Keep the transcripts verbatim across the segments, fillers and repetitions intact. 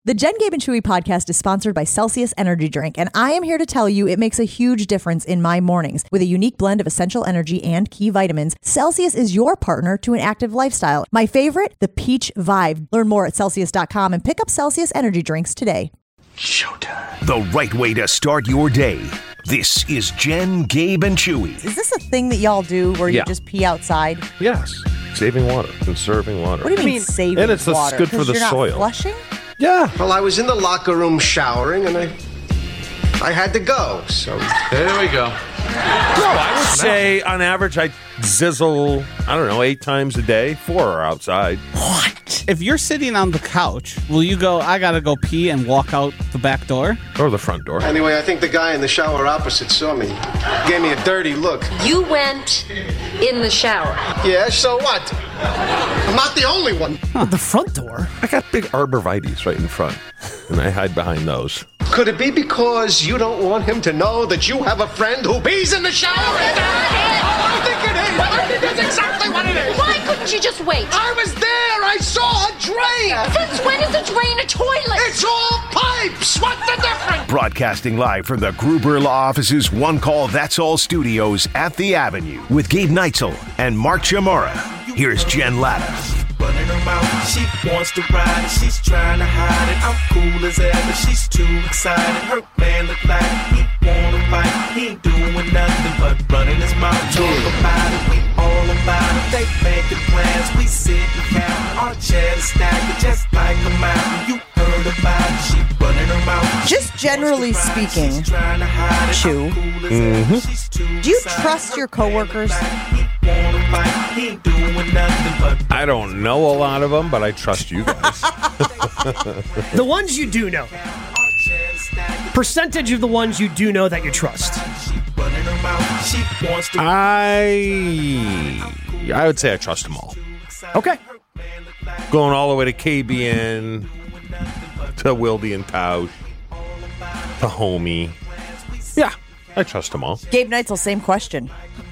The Jen, Gabe, and Chewy podcast is sponsored by Celsius Energy Drink, and I am here to tell you it makes a huge difference in my mornings. With a unique blend of essential energy and key vitamins, Celsius is your partner to an active lifestyle. My favorite, the Peach Vibe. Learn more at Celsius dot com and pick up Celsius Energy Drinks today. Showtime. The right way to start your day. This is Jen, Gabe, and Chewy. Is this a thing that y'all do where Yeah. you just pee outside? Yes. Saving water, conserving water. What do you mean, saving and it's the- water? good for 'Cause the you're not soil. Flushing? Yeah. Well, I was in the locker room showering, and I, I had to go. So There we go. No, I would say on average I zizzle, I don't know, eight times a day. Four are outside. What? If you're sitting on the couch, will you go, I gotta go pee and walk out the back door? Or the front door. anyway, I think the guy in the shower opposite saw me. Gave me a dirty look. You went in the shower. Yeah, so what? I'm not the only one. The front door? I got big arborvitaes right in front, and I hide behind those. Could it be because you don't want him to know that you have a friend who pees in the shower? I think it is. I think that's exactly what it is. Why couldn't you just wait? I was there. I saw a drain. Since when is a drain a toilet? It's all pipes. What's the difference? Broadcasting live from the Gruber Law Office's One Call That's All studios at the Avenue with Gabe Neitzel and Mark Chamorro. Here's Jen Latta. Running her mouth, she wants to ride it, she's trying to hide it. I'm cool as ever, she's too excited. Her man look like he wanna fight, he ain't doing nothing but running his mouth. Talk about it, we all about it. They making plans, we sit and count. Our chat is stacked just like a mountain. You heard about it, she running her mouth. Just generally speaking, Chew, mm-hmm. do you trust your coworkers? I don't know a lot of them, but I trust you guys. The ones you do know. Percentage of the ones you do know that you trust. I I would say I trust them all. Okay. Going all the way to K B N, to Wildy and Tausch, to Homie. Yeah, I trust them all. Gabe Neitzel, same question.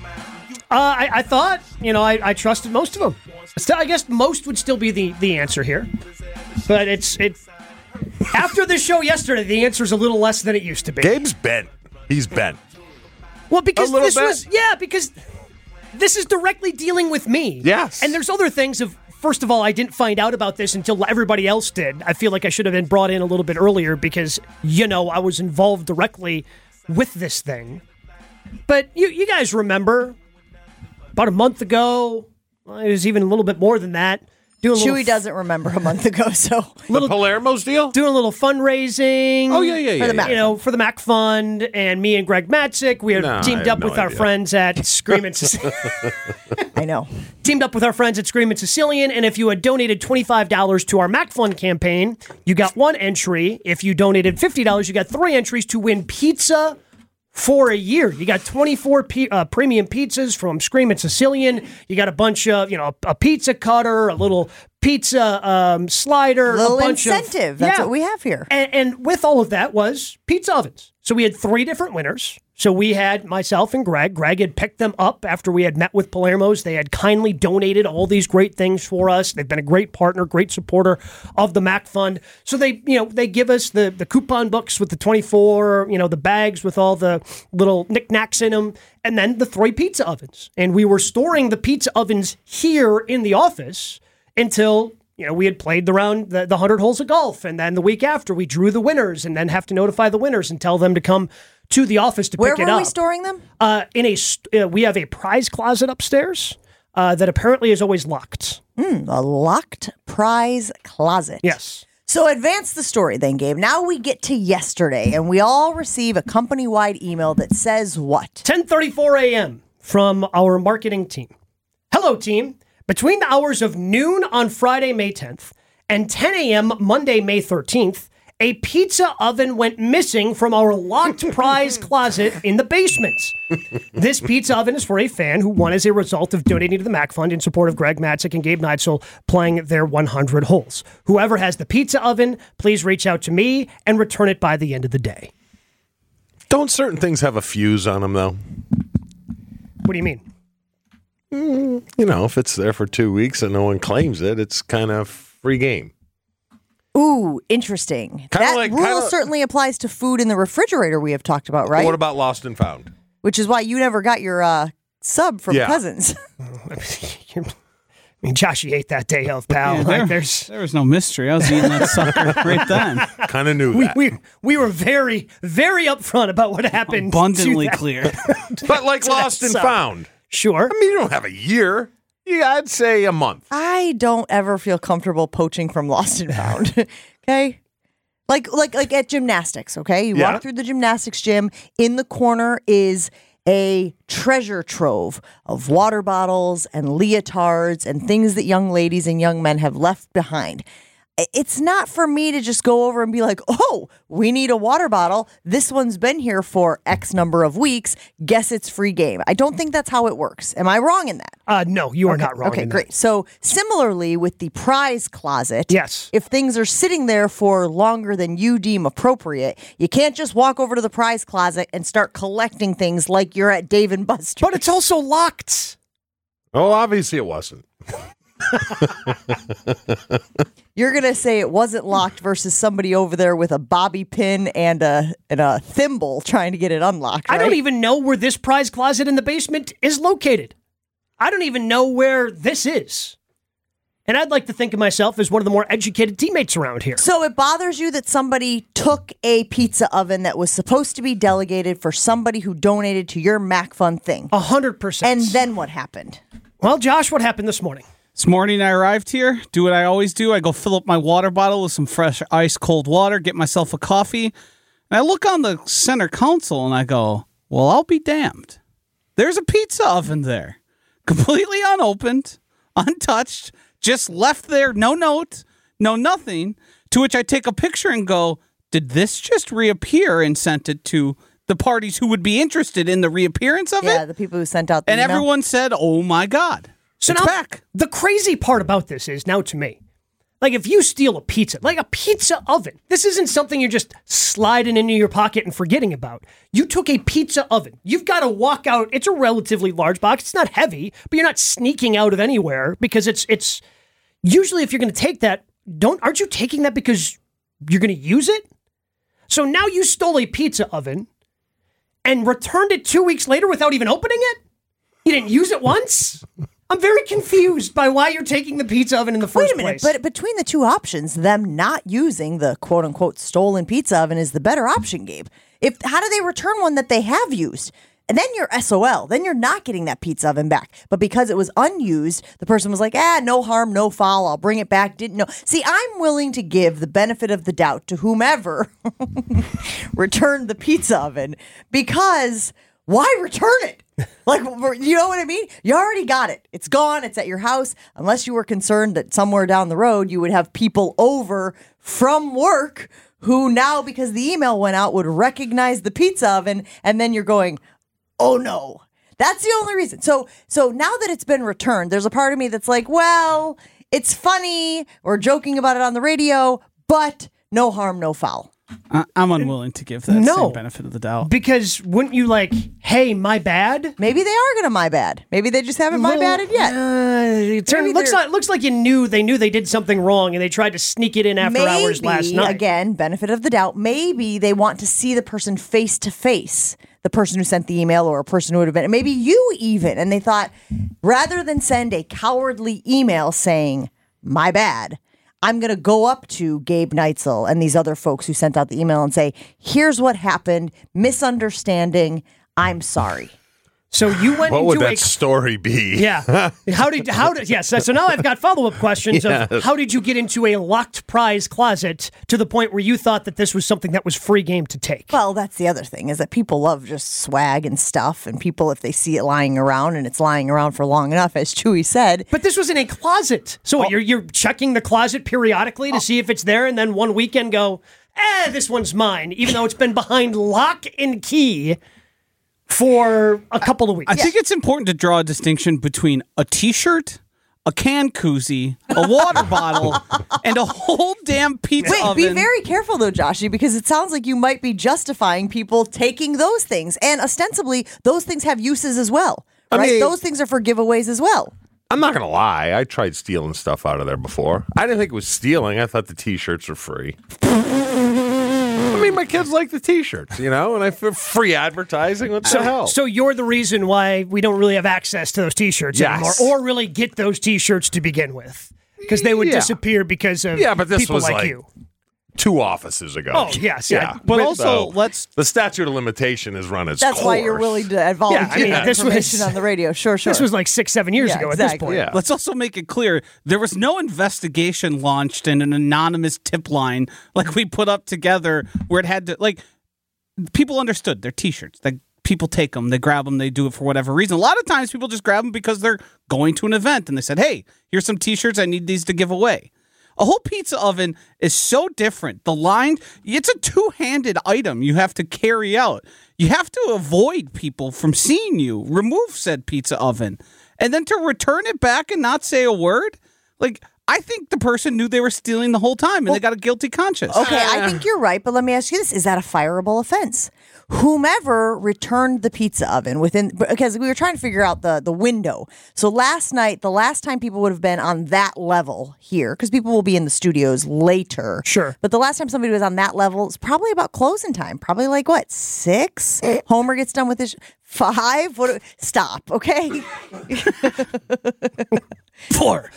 Uh, I, I thought, you know, I, I trusted most of them. Still, I guess most would still be the, the answer here. But it's it. After the show yesterday, the answer is a little less than it used to be. Gabe's bent. He's bent. Well, because A little this bit. was, yeah, because this is directly dealing with me. Yes. And there's other things of, first of all, I didn't find out about this until everybody else did. I feel like I should have been brought in a little bit earlier because, you know, I was involved directly with this thing. But you, you guys remember, about a month ago, well, it was even a little bit more than that. Doing a Chewy little, doesn't remember a month ago, so little, the Palermo's deal? doing a little fundraising. Oh, yeah, yeah, yeah. For the Mac You know, for the Mac Fund, and me and Greg Matzik, we had No, I teamed have up no with our idea. friends at Screamin' Sicilian. I know. teamed up with our friends at Screamin' Sicilian, and if you had donated twenty-five dollars to our Mac Fund campaign, you got one entry. If you donated fifty dollars, you got three entries to win pizza for a year. You got twenty-four p- uh, premium pizzas from Screamin' Sicilian. You got a bunch of, you know, a, a pizza cutter, a little pizza um, slider, Little a bunch incentive. of... That's yeah. what we have here. And, and with all of that was pizza ovens. So we had three different winners. So we had myself and Greg. Greg had picked them up after we had met with Palermo's. They had kindly donated all these great things for us. They've been a great partner, great supporter of the Mac Fund. So they, you know, they give us the, the coupon books with the twenty-four, you know, the bags with all the little knickknacks in them, and then the three pizza ovens. And we were storing the pizza ovens here in the office until, you know, we had played the round, the, the one hundred holes of golf, and then the week after we drew the winners and then have to notify the winners and tell them to come to the office to Where pick it were up. we storing them? Uh, in a, st- uh, we have a prize closet upstairs uh, that apparently is always locked. Mm, a locked prize closet. Yes. So advance the story then, Gabe. Now we get to yesterday, and we all receive a company-wide email that says what? ten thirty-four a.m. from our marketing team. Hello, team. Between the hours of noon on Friday, May tenth, and ten a.m. Monday, May thirteenth, a pizza oven went missing from our locked prize closet in the basement. This pizza oven is for a fan who won as a result of donating to the Mac Fund in support of Greg Matzik and Gabe Neitzel playing their one hundred holes. Whoever has the pizza oven, please reach out to me and return it by the end of the day. Don't certain things have a fuse on them, though? What do you mean? Mm, you know, if it's there for two weeks and no one claims it, it's kind of free game. Ooh, interesting. Kinda that like- rule kinda- certainly applies to food in the refrigerator we have talked about, right? What about Lost and Found? Which is why you never got your uh, sub from Yeah. Cousins. I mean, Josh, you ate that day of, pal. Yeah, like, there, there's there was no mystery. I was eating that sucker right then. Kind of knew we, that. we we were very very upfront about what happened. to Abundantly that. clear. But like to Lost that and sub. Found. Sure. I mean, you don't have a year. Yeah, I'd say a month. I don't ever feel comfortable poaching from Lost and Found. Okay? Like like like at gymnastics, okay? You Yeah. walk through the gymnastics gym, in the corner is a treasure trove of water bottles and leotards and things that young ladies and young men have left behind. I- It's not for me to just go over and be like, oh, we need a water bottle. This one's been here for X number of weeks. Guess it's free game. I don't think that's how it works. Am I wrong in that? Uh, no, you are not wrong. Okay, in that. great. So similarly with the prize closet, Yes. if things are sitting there for longer than you deem appropriate, you can't just walk over to the prize closet and start collecting things like you're at Dave and Buster's. But it's also locked. Oh, obviously it wasn't. You're gonna say it wasn't locked versus somebody over there with a bobby pin and a and a thimble trying to get it unlocked. I don't right? even know where this prize closet in the basement is located. I don't even know where this is. And I'd like to think of myself as one of the more educated teammates around here. So it bothers you that somebody took a pizza oven that was supposed to be delegated for somebody who donated to your MacFun thing. A hundred percent. And then what happened? Well, Josh, what happened this morning? This morning I arrived here, do what I always do. I go fill up my water bottle with some fresh ice cold water, get myself a coffee, and I look on the center console and I go, well, I'll be damned. There's a pizza oven there, completely unopened, untouched, just left there, no note, no nothing, to which I take a picture and go, did this just reappear and sent it to the parties who would be interested in the reappearance of Yeah, it? the people who sent out the And email. everyone said, oh my God. So it's now, back. the crazy part about this is, now to me, like if you steal a pizza, like a pizza oven, this isn't something you're just sliding into your pocket and forgetting about. You took a pizza oven. You've got to walk out. It's a relatively large box. It's not heavy, but you're not sneaking out of anywhere because it's, it's usually if you're going to take that, don't, aren't you taking that because you're going to use it? So now you stole a pizza oven and returned it two weeks later without even opening it? You didn't use it once? I'm very confused by why you're taking the pizza oven in the first Wait a minute, place. but between the two options, them not using the quote unquote stolen pizza oven is the better option, Gabe. If how do they return one that they have used? And then you're S O L. Then you're not getting that pizza oven back. But because it was unused, the person was like, ah, no harm, no foul. I'll bring it back. Didn't know. See, I'm willing to give the benefit of the doubt to whomever returned the pizza oven because why return it? Like, you know what I mean? You already got it. It's gone. It's at your house. Unless you were concerned that somewhere down the road you would have people over from work who now, because the email went out, would recognize the pizza oven. And then you're going, oh no. That's the only reason. So, so now that it's been returned, there's a part of me that's like, well, it's funny. We're joking about it on the radio, but no harm, no foul. I- I'm unwilling to give that No. same benefit of the doubt. because wouldn't you like, hey, my bad? Maybe they are going to my bad. Maybe they just haven't my bad it yet. Uh, it turn, Maybe looks they're- like looks like you knew they knew they did something wrong and they tried to sneak it in after Maybe, hours last night. again, benefit of the doubt, maybe they want to see the person face to face, the person who sent the email or a person who would have been, maybe you even. And they thought, rather than send a cowardly email saying, my bad, I'm going to go up to Gabe Neitzel and these other folks who sent out the email and say, here's what happened, misunderstanding, I'm sorry. So you went What into would a that story be? yeah. How did how did yes? So now I've got follow up questions Yes. of how did you get into a locked prize closet to the point where you thought that this was something that was free game to take? Well, that's the other thing is that people love just swag and stuff. And people, if they see it lying around and it's lying around for long enough, as Chewy said, But this was in a closet. So what, you're you're checking the closet periodically to see if it's there, and then one weekend go, eh, this one's mine, even though it's been behind lock and key for a couple of weeks. I think it's important to draw a distinction between a T-shirt, a can koozie, a water bottle, and a whole damn pizza Wait, oven. be very careful though, Joshy, because it sounds like you might be justifying people taking those things. And ostensibly, those things have uses as well, I right? mean- those things are for giveaways as well. I'm not going to lie. I tried stealing stuff out of there before. I didn't think it was stealing. I thought the T-shirts were free. I mean, my kids like the T-shirts, you know, and I feel free advertising. What the So, hell? so you're the reason why we don't really have access to those T-shirts Yes. anymore, or really get those T-shirts to begin with, because they would Yeah. disappear because of Yeah, but this people was like, like- you. Two offices ago. Oh, yes, yeah. But With- also, So, let's the statute of limitation is run its That's why you're course. willing to volunteer Yeah, I mean, that this information was- on the radio. Sure, sure. This was like six, seven years Yeah, ago at exactly. this point. Yeah. let's also make it clear there was no investigation launched in an anonymous tip line like we put up together where it had to like people understood they're T-shirts. Like people take them, they grab them, they do it for whatever reason. A lot of times people just grab them because they're going to an event and they said, "Hey, here's some T-shirts. I need these to give away." A whole pizza oven is so different. The line, it's a two-handed item you have to carry out. You have to avoid people from seeing you. Remove said pizza oven. And then to return it back and not say a word? Like, I think the person knew they were stealing the whole time and they got a guilty conscience. Okay, I think you're right, but let me ask you this. Is that a fireable offense? Whomever returned the pizza oven within, because we were trying to figure out the, the window. So last night, the last time people would have been on that level here, because people will be in the studios later. Sure. But the last time somebody was on that level, it's probably about closing time. Probably like, what, six? Homer gets done with his, five? What? Stop, okay? Four.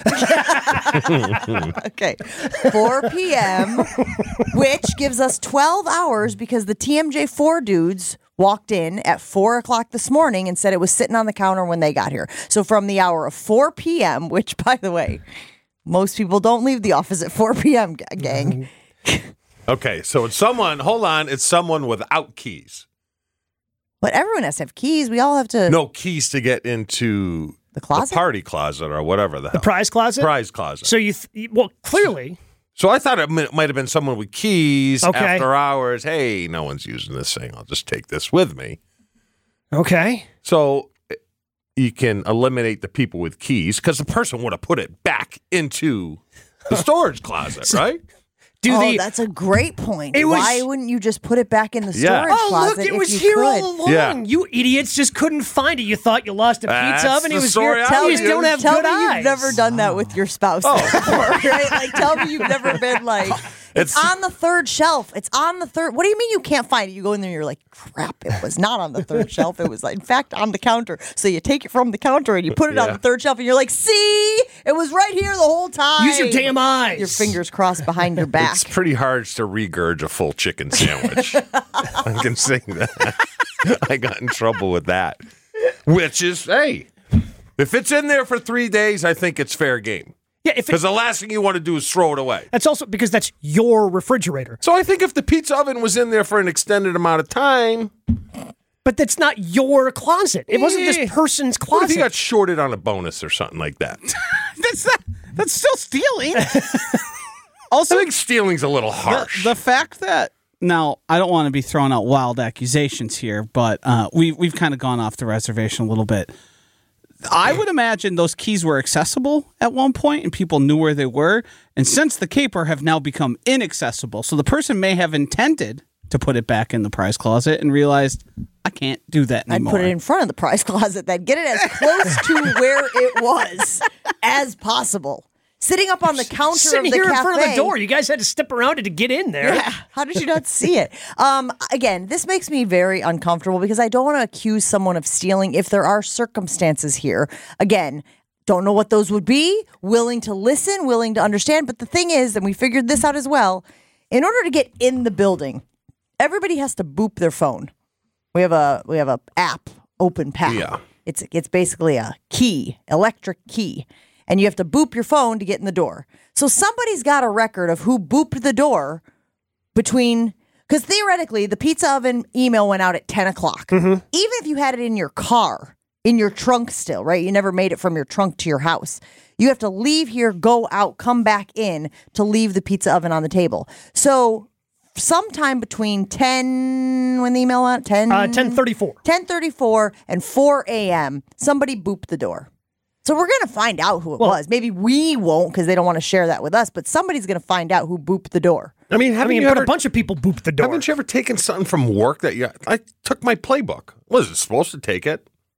Okay, four p.m., which gives us twelve hours because the T M J four dudes walked in at four o'clock this morning and said it was sitting on the counter when they got here. So from the hour of four p.m., which, by the way, most people don't leave the office at four p.m., g- gang. Okay, so it's someone, hold on, it's someone without keys. But everyone has to have keys. We all have to. No keys to get into The closet? the party closet or whatever the hell. The prize closet? Prize closet. So you, th- well, clearly. So I thought it mi- might have been someone with keys Okay. after hours. Hey, no one's using this thing. I'll just take this with me. Okay. So eh, you can eliminate the people with keys because the person would have put it back into the storage closet, right? Do oh, the, that's a great point. It was- Why wouldn't you just put it back in the storage Yeah. Oh, closet look, it if was you here could? all along. Yeah. You idiots just couldn't find it. You thought you lost a pizza That's oven. It the was story here. I You just used. don't have Tell good me eyes. you've never done that with your spouse before, right? Like, tell me you've never been like, it's, It's- on the third shelf. It's on the third. What do you mean you can't find it? You go in there and you're like, crap, it was not on the third shelf. It was, like, in fact, on the counter. So you take it from the counter and you put it on Yeah. the third shelf and you're like, see, it was right here the whole time. Use your damn eyes. Your fingers crossed behind your back. It's pretty hard to regurge a full chicken sandwich. I can say that. I got in trouble with that. Which is, hey, if it's in there for three days, I think it's fair game. Yeah, if Because it, the last thing you want to do is throw it away. that's also because that's your refrigerator. So I think if the pizza oven was in there for an extended amount of time, But that's not your closet. It wasn't Eh. this person's what if closet. you got shorted on a bonus or something like that? That's not, that's still stealing. I Also, think stealing's a little the, harsh. the fact that now I don't want to be throwing out wild accusations here, but uh, we we've kind of gone off the reservation a little bit. I would imagine those keys were accessible at one point and people knew where they were. And since the caper have now become inaccessible, so the person may have intended to put it back in the prize closet and realized I can't do that I'd anymore. put it in front of the prize closet then. Get it as close to where it was as possible. Sitting up on the counter Sitting of the here cafe. in front of the door. You guys had to step around it to get in there. Yeah. How did you not see it? Um, again, this makes me very uncomfortable because I don't want to accuse someone of stealing if there are circumstances here. Again, don't know what those would be. Willing to listen, willing to understand. But the thing is, and we figured this out as well, in order to get in the building, everybody has to boop their phone. We have a we have a app, OpenPath. Yeah. It's it's basically a key, electric key. And you have to boop your phone to get in the door. So somebody's got a record of who booped the door between, because theoretically the pizza oven email went out at ten o'clock. Mm-hmm. Even if you had it in your car, in your trunk still, right? You never made it from your trunk to your house. You have to leave here, go out, come back in to leave the pizza oven on the table. So sometime between ten, when the email went out, ten? Uh, ten thirty-four. ten thirty-four and four a.m., somebody booped the door. So we're going to find out who it Well- was. Maybe we won't because they don't want to share that with us, but somebody's going to find out who booped the door. I mean, I haven't mean, you but ever, a bunch of people booped the door. haven't you ever taken something from work that you? I took my playbook. Was it supposed to take it?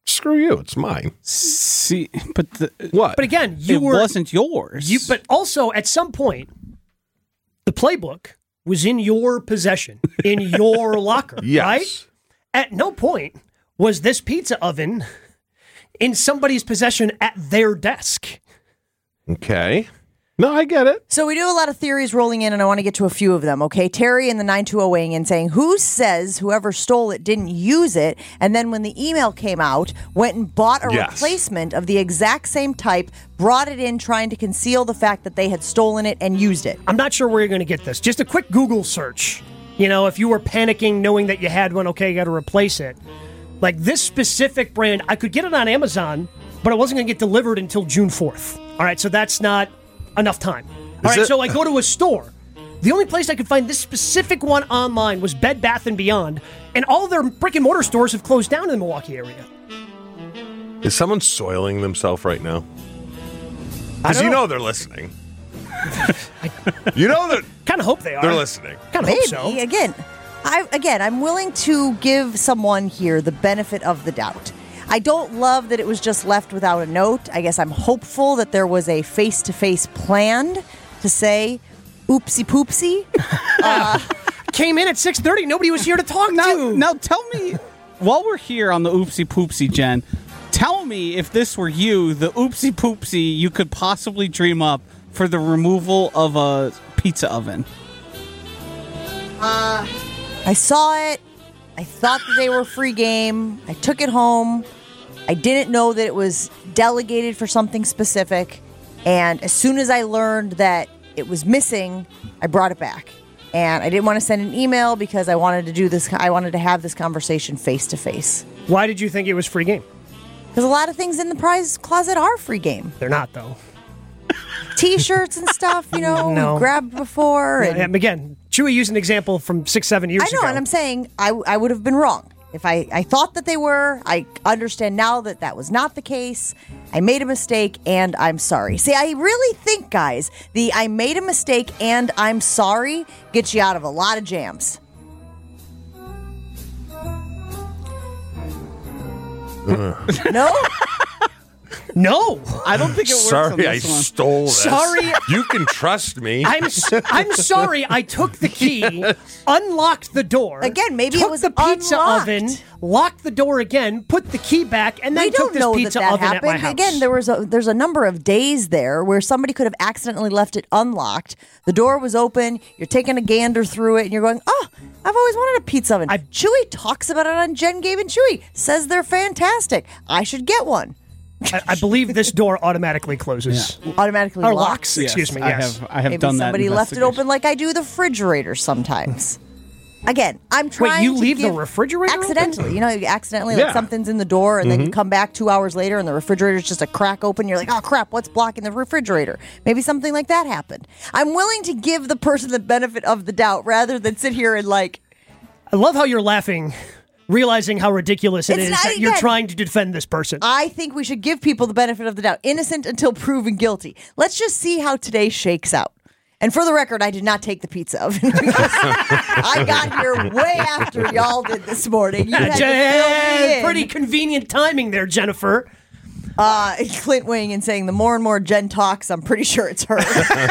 Screw you. It's mine. See, but the, What? But again, you it were wasn't yours. you. But also, at some point, the playbook was in your possession, in your locker, Yes. right? At no point was this pizza oven in somebody's possession at their desk. Okay. No, I get it. So we do a lot of theories rolling in, and I want to get to a few of them, okay? Terry in the nine two zero weighing in saying, who says whoever stole it didn't use it, and then when the email came out, went and bought a Yes. replacement of the exact same type, brought it in trying to conceal the fact that they had stolen it and used it? I'm not sure where you're going to get this. Just a quick Google search. You know, if you were panicking knowing that you had one, okay, you got to replace it. Like this specific brand, I could get it on Amazon, but it wasn't going to get delivered until June fourth. All right, so that's not enough time. All Is right, it- so I go to a store. The only place I could find this specific one online was Bed Bath and Beyond, and all their brick and mortar stores have closed down in the Milwaukee area. Is someone soiling themselves right now? I Because don't you know. know they're listening. You know that Kind of hope they are. they're listening. Kind of Maybe. hope so. Again, I again, I'm willing to give someone here the benefit of the doubt. I don't love that it was just left without a note. I guess I'm hopeful that there was a face-to-face planned to say, oopsie poopsie. Came in at six thirty. Nobody was here to talk now, to. now tell me, while we're here on the oopsie poopsie, Jen, tell me if this were you, the oopsie poopsie you could possibly dream up for the removal of a pizza oven. I saw it. I thought that they were free game. I took it home. I didn't know that it was delegated for something specific. And as soon as I learned that it was missing, I brought it back. And I didn't want to send an email because I wanted to do this. I wanted to have this conversation face to face. Why did you think it was free game? Because a lot of things in the prize closet are free game. They're not, though. T-shirts and stuff, you know, No. we've grabbed before. And And again, Chewy used an example from six, seven years I know, ago. and I'm saying I, I would have been wrong. If I, I thought that they were, I understand now that that was not the case. I made a mistake, and I'm sorry. See, I really think, guys, the I made a mistake and I'm sorry gets you out of a lot of jams. No? No. I don't think it works on Sorry, I this one. stole this. Sorry. You can trust me. I'm s- I'm sorry. I took the key, unlocked the door. Again, maybe it took was the pizza unlocked. oven, locked the door again, put the key back, and then We took don't this know that pizza that oven happened. at my house. Again, there was a there's a number of days there where somebody could have accidentally left it unlocked. The door was open. You're taking a gander through it, and you're going, "Oh, I've always wanted a pizza oven." I- Chewy talks about it on Jen, Gabe, and Chewy. Says they're fantastic. I should get one. I, I believe this door automatically closes. Automatically Or locks. locks. Excuse me. I Yes. have, I have Maybe done that. somebody left it investigation. open like I do the refrigerator sometimes. Again, I'm trying you to leave the give- refrigerator open? accidentally. You know, you accidentally like Yeah. something's in the door, and then you come back two hours later, and the refrigerator's just a crack open. You're like, oh crap, what's blocking the refrigerator? Maybe something like that happened. I'm willing to give the person the benefit of the doubt rather than sit here and like. I love how you're laughing, realizing how ridiculous it It's is not- that you're again- trying to defend this person. I think we should give people the benefit of the doubt, innocent until proven guilty. Let's just see how today shakes out. And for the record, I did not take the pizza oven because I got here way after y'all did this morning. You had to fill me Jen, in. pretty convenient timing there, Jennifer. Uh, Clint weighing in saying the more and more Jen talks, I'm pretty sure it's her.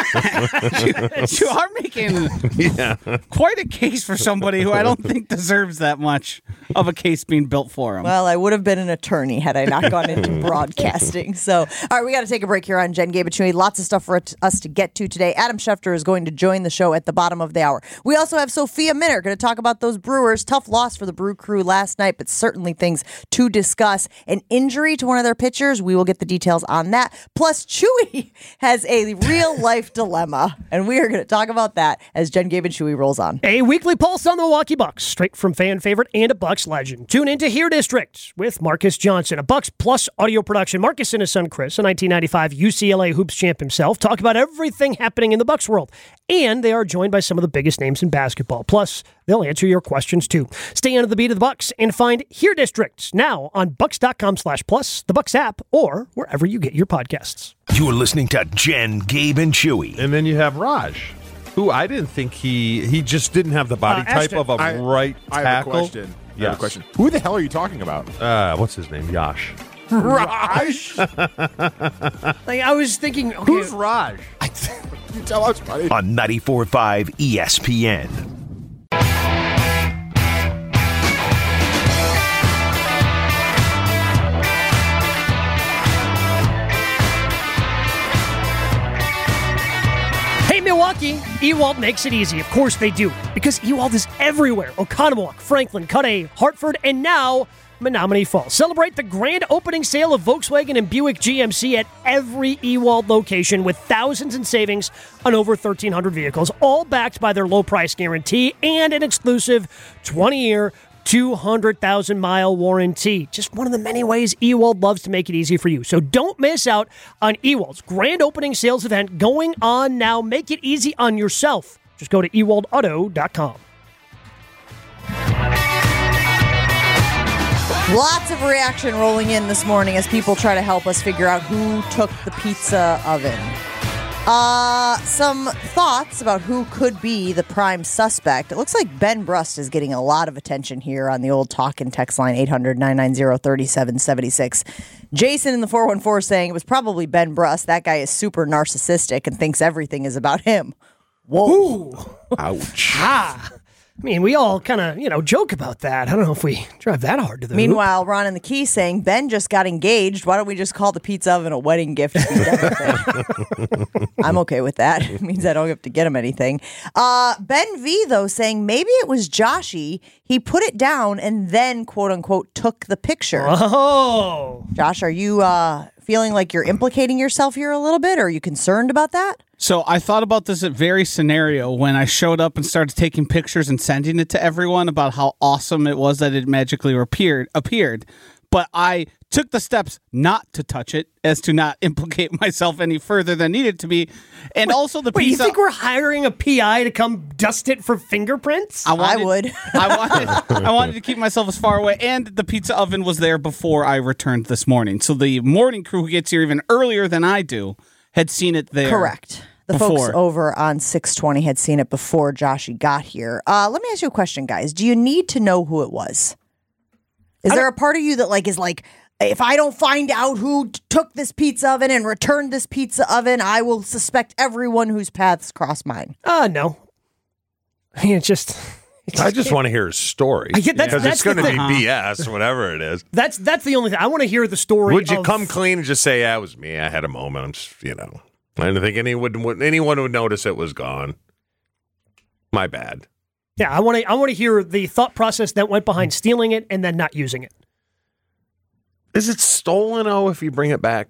You are making quite a case for somebody who I don't think deserves that much of a case being built for him. Well, I would have been an attorney had I not gone into broadcasting. So, all right, we got to take a break here on Jen, Gabe, and Chewy. Lots of stuff for it- us to get to today. Adam Schefter is going to join the show at the bottom of the hour. We also have Sophia Minner going to talk about those Brewers. Tough loss for the Brew Crew last night, but certainly things to discuss. An injury to one of their pitchers. We will get the details on that. Plus, Chewy has a real-life dilemma, and we are going to talk about that as Jen, Gabe, and Chewy rolls on. A weekly pulse on the Milwaukee Bucks, straight from fan favorite and a Bucks legend. Tune into Here District with Marcus Johnson, a Bucks Plus audio production. Marcus and his son Chris, a nineteen ninety-five U C L A hoops champ himself, talk about everything happening in the Bucks world. And they are joined by some of the biggest names in basketball. Plus, they'll answer your questions too. Stay under the beat of the Bucks and find Here District now on bucks.com slash plus, the Bucks app, or wherever you get your podcasts. You're listening to Jen, Gabe, and Chewy. And then you have Raj, who I didn't think he he just didn't have the body Uh, type Ashton, of a I- right I have a tackle. question. I have Yes. a question. Who the hell are you talking about? Uh, what's his name? Yash. Raj? Like, I was thinking, okay, Who's Raj? You tell us, buddy. On ninety-four point five E S P N. Hey, Milwaukee, Ewald makes it easy. Of course they do, because Ewald is everywhere. Oconomowoc, Franklin, Cudahy, Hartford, and now Menominee Falls. Celebrate the grand opening sale of Volkswagen and Buick G M C at every Ewald location with thousands in savings on over thirteen hundred vehicles, all backed by their low price guarantee and an exclusive twenty-year, two hundred thousand mile warranty. Just one of the many ways Ewald loves to make it easy for you. So don't miss out on Ewald's grand opening sales event going on now. Make it easy on yourself. Just go to ewald auto dot com. Lots of reaction rolling in this morning as people try to help us figure out who took the pizza oven. Uh, some thoughts about who could be the prime suspect. It looks like Ben Brust is getting a lot of attention here on the old talk and text line eight hundred, nine nine zero, three seven seven six. Jason in the four one four saying it was probably Ben Brust. That guy is super narcissistic and thinks everything is about him. Whoa. Ouch. Ah. I mean, we all kind of, you know, joke about that. I don't know if we drive that hard to the hoop. Meanwhile, Ron in the Key saying, Ben just got engaged. Why don't we just call the pizza oven a wedding gift? I'm okay with that. It means I don't have to get him anything. Uh, Ben V, though, saying maybe it was Joshy. He put it down and then, quote unquote, took the picture. Oh. Josh, are you uh, feeling like you're implicating yourself here a little bit? Or are you concerned about that? So I thought about this very scenario when I showed up and started taking pictures and sending it to everyone about how awesome it was that it magically appeared. appeared. But I took the steps not to touch it as to not implicate myself any further than needed to be. And wait, also the wait, pizza. you think we're hiring a P I to come dust it for fingerprints? I, wanted, I would. I wanted, I wanted to keep myself as far away. And the pizza oven was there before I returned this morning. So the morning crew who gets here even earlier than I do had seen it there. Correct. The before. folks over on six twenty had seen it before Joshy got here. Uh, let me ask you a question, guys. Do you need to know who it was? Is there a part of you that like is like, if I don't find out who t- took this pizza oven and returned this pizza oven, I will suspect everyone whose paths cross mine? Uh, no. I mean, it's just... I just want to hear his story. I get- that's- Because that's it's going to the be thing. B S, whatever it is. That's that's the only thing. I want to hear the story. Would you of- come clean and just say, yeah, it was me. I had a moment. I'm just, you know. I didn't think anyone would, anyone would notice it was gone. My bad. Yeah, I want to. I want to hear the thought process that went behind stealing it and then not using it. Is it stolen, oh, if you bring it back?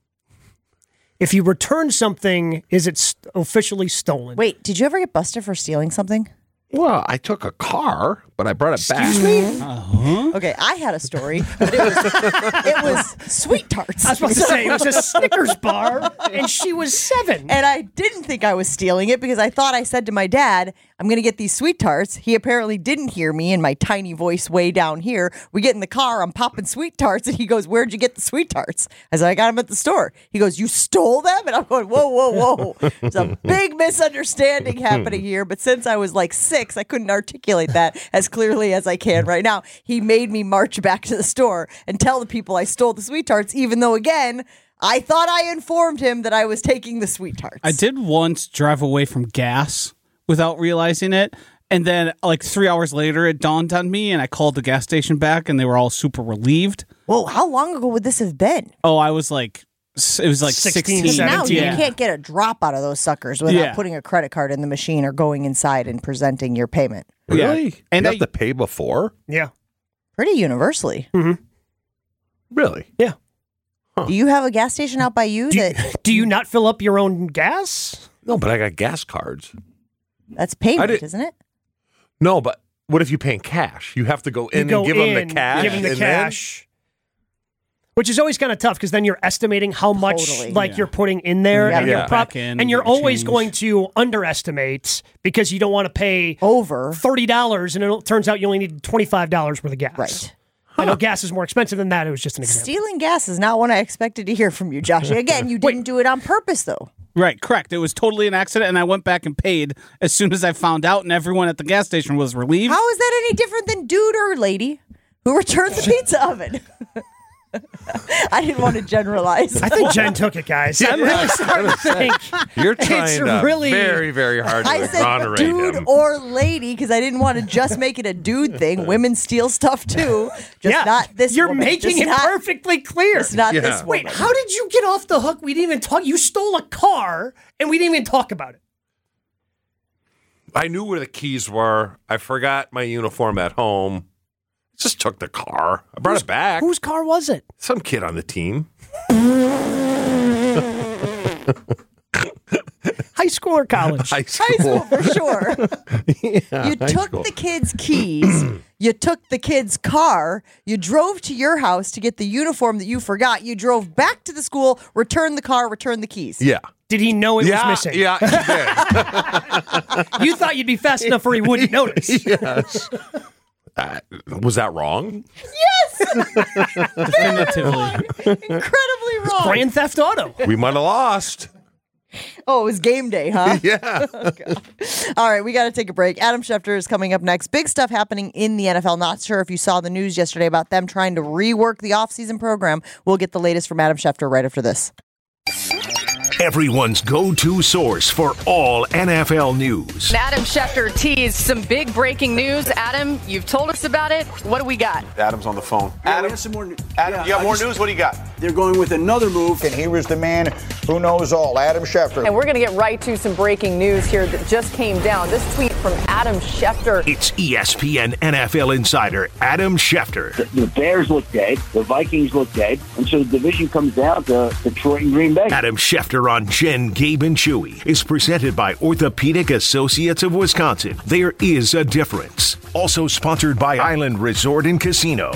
If you return something, is it st- officially stolen? Wait, did you ever get busted for stealing something? Well, I took a car, but I brought it back. Excuse me? Uh-huh. Okay, I had a story, but it was it was Sweet Tarts. I was about to say it was a Snickers bar, and she was seven. And I didn't think I was stealing it because I thought I said to my dad, I'm going to get these Sweet Tarts. He apparently didn't hear me in my tiny voice way down here. We get in the car, I'm popping Sweet Tarts, and he goes, where'd you get the Sweet Tarts? I said, I got them at the store. He goes, you stole them? And I'm going, whoa, whoa, whoa. There's a big misunderstanding happening here, but since I was like six, I couldn't articulate that as clearly as I can right now. He made me march back to the store and tell the people I stole the Sweet Tarts, even though, again, I thought I informed him that I was taking the Sweet Tarts. I did once drive away from gas without realizing it. And then like three hours later, it dawned on me and I called the gas station back and they were all super relieved. Whoa, how long ago would this have been? Oh, I was like, it was like sixteen, sixteen, Now seventeen. you Yeah. can't get a drop out of those suckers without Yeah. putting a credit card in the machine or going inside and presenting your payment. Really? Yeah. And And you I- have to pay before? Yeah. Pretty universally. Really? Yeah. Do you have a gas station out by you Do you, that do you not fill up your own gas? No, but I got gas cards. that's I payment, did- isn't it? No, but what if you pay in cash? You have to go in You go and give in, them the cash. give them the and then- cash. Which is always kind of tough because then you're estimating how much Totally. like Yeah. you're putting in there, Yeah. and Yeah. you're prop- Back in and and you're get always change. going to underestimate because you don't want to pay Over. thirty dollars, and it turns out you only need twenty five dollars worth of gas. Right. I know gas is more expensive than that. It was just an example. Stealing gas is not what I expected to hear from you, Josh. Again, you didn't do it on purpose, though. Right, correct. It was totally an accident, and I went back and paid as soon as I found out, and everyone at the gas station was relieved. How is that any different than dude or lady who returned the pizza oven? I didn't want to generalize. I think Jen took it, guys. I'm really starting to think. You're trying It's to really- very, very hard to I said exonerate dude him. or lady because I didn't want to just make it a dude thing. Women steal stuff too, just Yeah, not this. You're woman. making Just it not, perfectly clear. It's not Yeah. this woman. Wait, how did you get off the hook? We didn't even talk. You stole a car, and we didn't even talk about it. I knew where the keys were. I forgot my uniform at home. Just took the car. I brought Whose- it back. Whose car was it? Some kid on the team. High school or college? High school. High school for sure. Yeah, You high took school. the kid's keys. You took the kid's car. You drove to your house to get the uniform that you forgot. You drove back to the school, returned the car, returned the keys. Yeah. Did he know it yeah, was missing? Yeah, he did. You thought you'd be fast enough or he wouldn't notice. Yes. Uh, was that wrong? Definitively. Incredibly wrong. Grand Theft Auto. We might have lost. Oh, it was game day, huh? Yeah. All right, we got to take a break. Adam Schefter is coming up next. Big stuff happening in the N F L. Not sure if you saw the news yesterday about them trying to rework the offseason program. We'll get the latest from Adam Schefter right after this. Everyone's go-to source for all N F L news. Adam Schefter teased some big breaking news. Adam, you've told us about it. What do we got? Adam's on the phone. Yeah, Adam, we have some more, Adam, yeah, you have I more just- news? What do you got? They're going with another move. And here was the man who knows all, Adam Schefter. And we're going to get right to some breaking news here that just came down. This tweet from Adam Schefter. It's E S P N N F L insider Adam Schefter. The Bears look dead. The Vikings look dead. And so the division comes down to Detroit and Green Bay. Adam Schefter on Jen, Gabe, and Chewy is presented by Orthopedic Associates of Wisconsin. There is a difference. Also sponsored by Island Resort and Casino.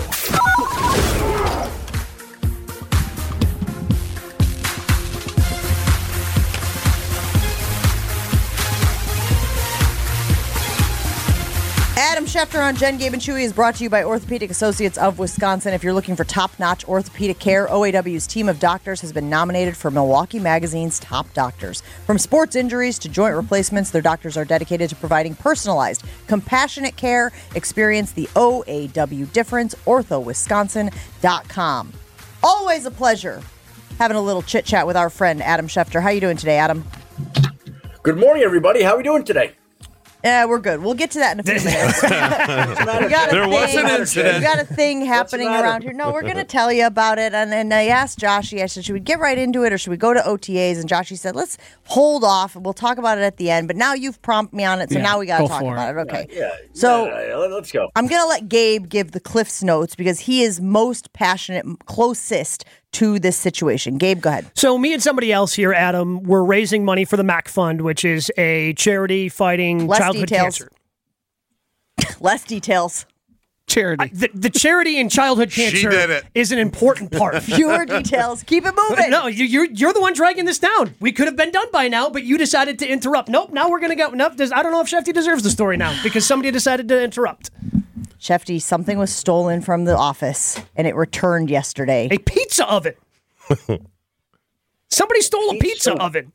Adam Schefter on Jen, Gabe, and Chewy is brought to you by Orthopedic Associates of Wisconsin. If you're looking for top-notch orthopedic care, O A W's team of doctors has been nominated for Milwaukee Magazine's Top Doctors. From sports injuries to joint replacements, their doctors are dedicated to providing personalized, compassionate care. Experience the O A W difference, ortho wisconsin dot com. Always a pleasure having a little chit-chat with our friend Adam Schefter. How you doing today, Adam? Good morning, everybody. How are we doing today? Yeah, we're good. We'll get to that in a few minutes. we got a There thing, was an incident. We got a thing happening matter? around here. No, we're going to tell you about it. And, and I asked Joshy, I said, should we get right into it or should we go to O T As? And Joshy said, let's hold off. We'll talk about it at the end. But now you've prompted me on it, so Yeah, now we got to go talk for about it. it. Okay. Yeah. So yeah, yeah, let's go. I'm going to let Gabe give the Cliff's notes because he is most passionate, closest to this situation. Gabe, go ahead. So me and somebody else here, Adam, were raising money for the Mac Fund, which is a charity fighting Less childhood details. cancer. Less details. Charity. The, the charity in childhood cancer did it. is an important part. Fewer details. Keep it moving. No, you, you're you're the one dragging this down. We could have been done by now, but you decided to interrupt. Nope. Now we're gonna go. Nope. Does, I don't know if Shefty deserves the story now because somebody decided to interrupt. Shefty, something was stolen from the office and it returned yesterday. A pizza oven. Somebody stole a pizza So- oven.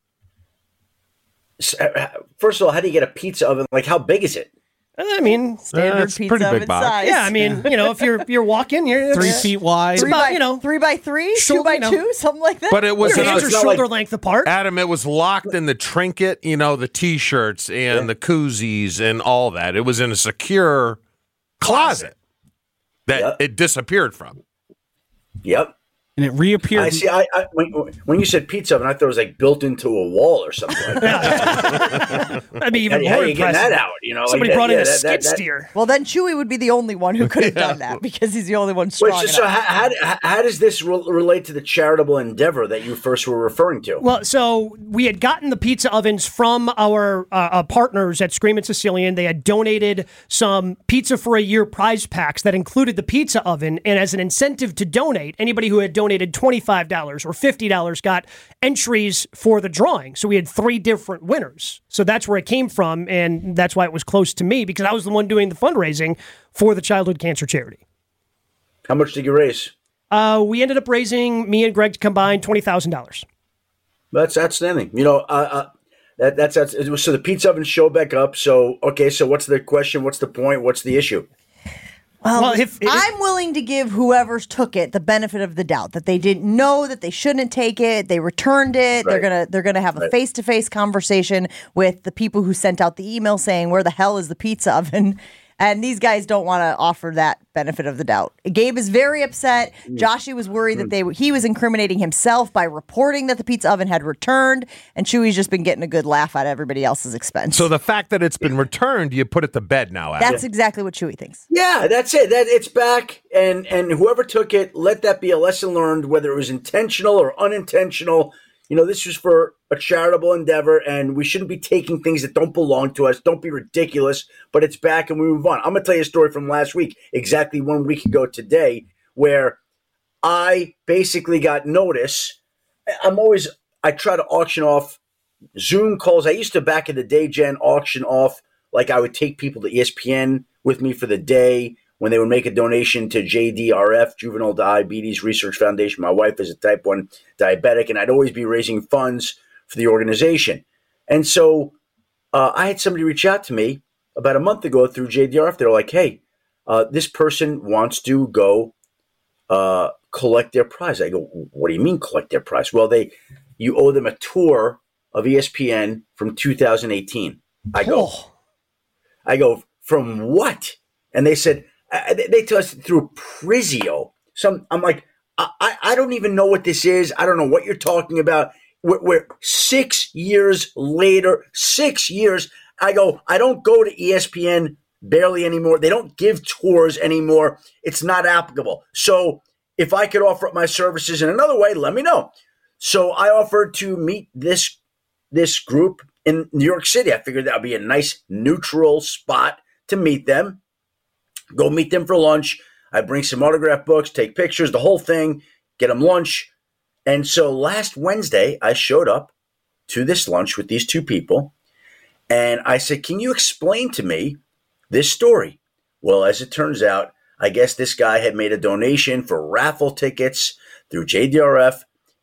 S- uh, First of all, how do you get a pizza oven? Like, how big is it? I mean, Standard it's pizza pretty big oven box. size. yeah. I mean, you know, if you're you're walking, you're Three it's- feet wide. It's Three about, by, you know, three by three, two shoulder, by you know. two, something like that. But it was your an hands are it's not shoulder like- length apart. Adam, it was locked in the trinket, you know, the T-shirts and the koozies and all that. It was in a secure closet that Yep. it disappeared from. Yep. And it reappeared. I see. I, I when, when you said pizza oven, I thought it was like built into a wall or something like that. That'd be even how, how more are you getting impressive. that out? You know, Somebody like that- brought in yeah, a that- skid that- that- steer. Well, then Chewy would be the only one who could have done that because he's the only one strong Wait, so, enough. so how, how, how does this re- relate to the charitable endeavor that you first were referring to? Well, so we had gotten the pizza ovens from our uh, uh, partners at Screamin' Sicilian. They had donated some pizza for a year prize packs that included the pizza oven. And as an incentive to donate, anybody who had donated twenty-five dollars or fifty dollars got entries for the drawing. So we had three different winners. So that's where it came from. And that's why it was close to me because I was the one doing the fundraising for the childhood cancer charity. How much did you raise? Uh, we ended up raising, me and Greg combined, twenty thousand dollars. That's outstanding. You know, uh, uh, that, that's that's so the pizza oven showed back up. So okay, so what's the question? What's the point? What's the issue? Well, Well, if- if- I'm willing to give whoever took it the benefit of the doubt that they didn't know that they shouldn't take it. They returned it. They're Right. gonna they're gonna have a Right. face to face conversation with the people who sent out the email saying where the hell is the pizza oven. And these guys don't want to offer that benefit of the doubt. Gabe is very upset. Joshy was worried that they he was incriminating himself by reporting that the pizza oven had returned, and Chewy's just been getting a good laugh at everybody else's expense. So the fact that it's been returned, you put it to bed now, Adam. That's exactly what Chewy thinks. Yeah, that's it. That it's back, and and whoever took it, let that be a lesson learned, whether it was intentional or unintentional. You know, this was for a charitable endeavor, and we shouldn't be taking things that don't belong to us. Don't be ridiculous, but it's back, and we move on. I'm going to tell you a story from last week, exactly one week ago today, where I basically got notice. I'm always, I try to auction off Zoom calls. I used to, back in the day, Jen, auction off, like I would take people to E S P N with me for the day when they would make a donation to J D R F, Juvenile Diabetes Research Foundation. My wife is a type one diabetic, and I'd always be raising funds for the organization. And so uh, I had somebody reach out to me about a month ago through J D R F. They're like, hey, uh, this person wants to go uh, collect their prize. I go, what do you mean collect their prize? Well, they you owe them a tour of E S P N from two thousand eighteen. I go, Oh. I go, from what? And they said, uh, they, they tell us through Prizio. Some, I'm like, I, I, I don't even know what this is. I don't know what you're talking about. We're, we're six years later, six years. I go, I don't go to E S P N barely anymore. They don't give tours anymore. It's not applicable. So if I could offer up my services in another way, let me know. So I offered to meet this this group in New York City. I figured that would be a nice neutral spot to meet them. Go meet them for lunch. I bring some autograph books, take pictures, the whole thing, get them lunch. And so last Wednesday, I showed up to this lunch with these two people. And I said, can you explain to me this story? Well, as it turns out, I guess this guy had made a donation for raffle tickets through J D R F.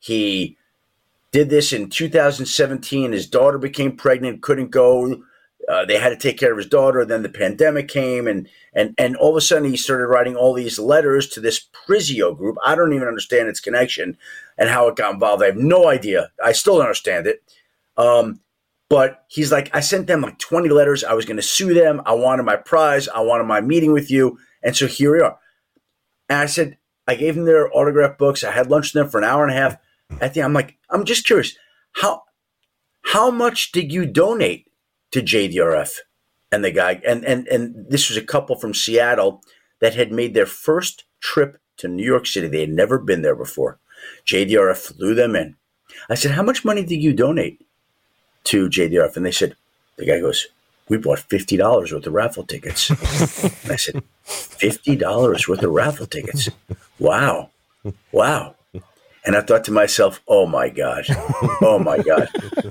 He did this in two thousand seventeen. His daughter became pregnant, couldn't go. Uh, they had to take care of his daughter. Then the pandemic came, and and and all of a sudden he started writing all these letters to this Prizio group. I don't even understand its connection and how it got involved. I have no idea. I still don't understand it. Um, but he's like, I sent them like twenty letters. I was going to sue them. I wanted my prize. I wanted my meeting with you. And so here we are. And I said, I gave them their autograph books. I had lunch with them for an hour and a half. At the end, I'm like, I'm just curious. How how much did you donate to J D R F? And the guy, and, and, and this was a couple from Seattle that had made their first trip to New York City. They had never been there before. J D R F flew them in. I said, how much money did you donate to J D R F? And they said, the guy goes, we bought fifty dollars worth of raffle tickets. And I said, fifty dollars worth of raffle tickets? Wow. Wow. And I thought to myself, oh, my God. Oh, my God.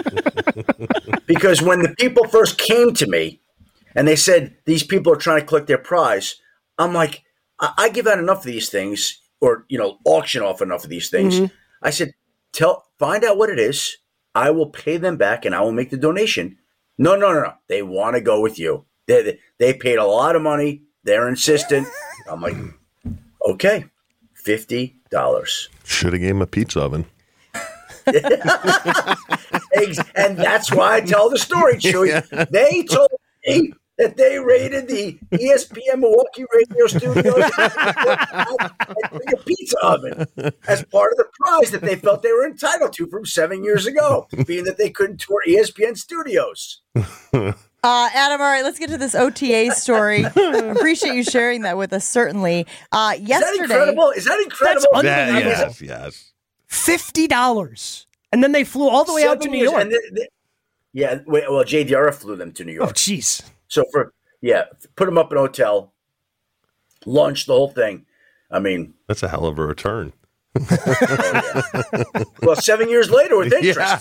Because when the people first came to me and they said, these people are trying to collect their prize, I'm like, I, I give out enough of these things, or, you know, auction off enough of these things. Mhm. I said, tell, find out what it is. I will pay them back and I will make the donation. No, no, no, no. They want to go with you. They, they, they paid a lot of money. They're insistent. I'm like, okay, fifty dollars. Should have gave him a pizza oven. And that's why I tell the story, Chewy. Yeah. They told me that they raided the E S P N Milwaukee radio studios and bring a pizza oven as part of the prize that they felt they were entitled to from seven years ago, being that they couldn't tour E S P N studios. Uh, Adam, all right, let's get to this O T A story. Appreciate you sharing that with us, certainly. Uh, yesterday, Is that incredible? Is that incredible? That's Yeah, unbelievable. yes, yes. Fifty dollars, and then they flew all the way out to Seven New years, York. and they- they- yeah, wait, well, J D R F flew them to New Oh, York. jeez. So for yeah, put them up in a hotel, lunch, the whole thing. I mean, That's a hell of a return. Oh, yeah. Well, seven years later with interest.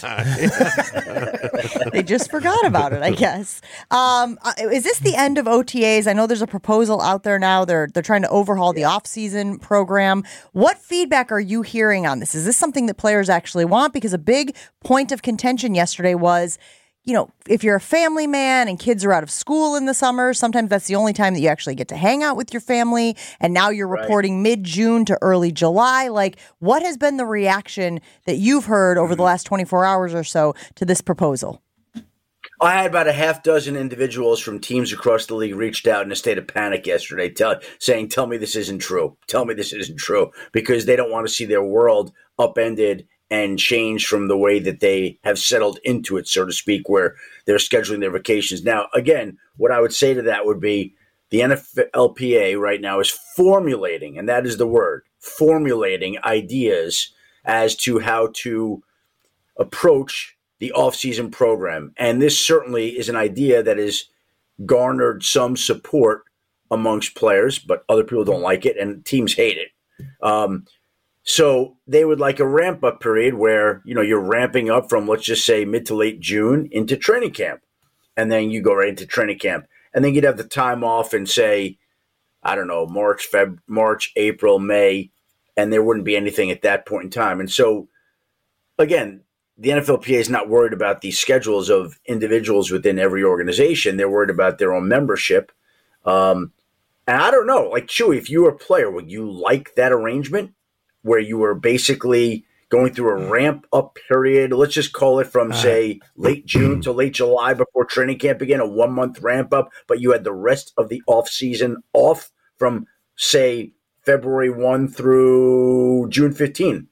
Yeah. They just forgot about it, I guess. Um, uh, is this the end of O T As? I know there's a proposal out there now. They're they're trying to overhaul the off-season program. What feedback are you hearing on this? Is this something that players actually want? Because a big point of contention yesterday was, you know, if you're a family man and kids are out of school in the summer, sometimes that's the only time that you actually get to hang out with your family. And now you're Right. reporting mid-June to early July. Like, what has been the reaction that you've heard over the last twenty-four hours or so to this proposal? I had about a half dozen individuals from teams across the league reached out in a state of panic yesterday, tell, saying, tell me this isn't true. Tell me this isn't true, because they don't want to see their world upended and changed from the way that they have settled into it, so to speak, where they're scheduling their vacations. Now, again, what I would say to that would be the N F L P A right now is formulating, and that is the word, formulating ideas as to how to approach the offseason program. And this certainly is an idea that has garnered some support amongst players, but other people don't like it, and teams hate it. Um, So they would like a ramp-up period where, you know, you're ramping up from, let's just say, mid to late June into training camp. And then you go right into training camp. And then you'd have the time off in, say, I don't know, March, Feb, March, April, May, and there wouldn't be anything at that point in time. And so, again, the N F L P A is not worried about the schedules of individuals within every organization. They're worried about their own membership. Um, and I don't know, like, Chewy, if you were a player, would you like that arrangement? Where you were basically going through a ramp-up period, let's just call it from, say, late June to late July before training camp began, a one-month ramp-up, but you had the rest of the off-season off from, say, February first through June fifteenth.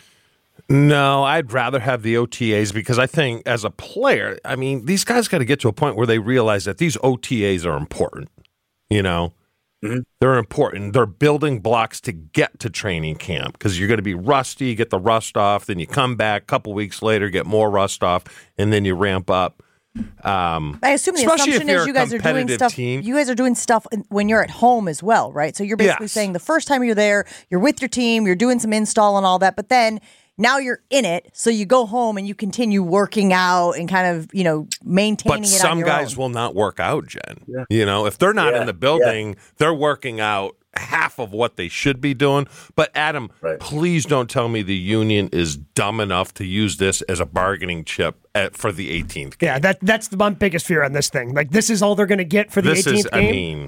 No, I'd rather have the O T As because I think as a player, I mean, these guys got to get to a point where they realize that these O T As are important, you know? Mm-hmm. They're important. They're building blocks to get to training camp because you're going to be rusty, you get the rust off, then you come back a couple weeks later, get more rust off, and then you ramp up. Um, I assume the assumption is you guys are doing stuff. Team. You guys are doing stuff when you're at home as well, right? So you're basically Yes. saying the first time you're there, you're with your team, you're doing some install and all that, but then now you're in it, so you go home and you continue working out and kind of, you know, maintaining But it on some your guys own. will not work out, Jen. Yeah. You know, if they're not Yeah, in the building, they're working out half of what they should be doing. But Adam, Right. please don't tell me the union is dumb enough to use this as a bargaining chip at, for the eighteenth game. Yeah, that that's the, my biggest fear on this thing. Like, this is all they're going to get for the This eighteenth is, game? I mean,